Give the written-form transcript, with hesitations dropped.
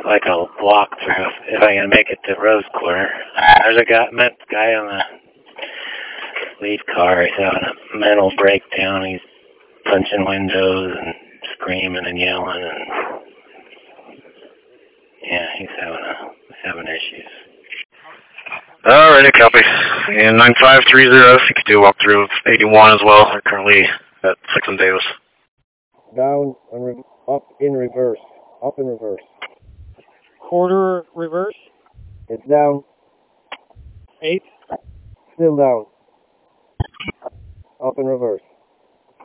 like a walkthrough if I can make it to Rose Quarter. There's a guy on the lead car. He's having a mental breakdown. He's punching windows and screaming and yelling, and yeah, he's having issues. Alrighty, copy. And 9530, if you could do a walkthrough of 81 as well. They're currently at 6 and Davis. Down and up in reverse. Up in reverse. Quarter reverse. It's down. 8. Still down. Up in reverse.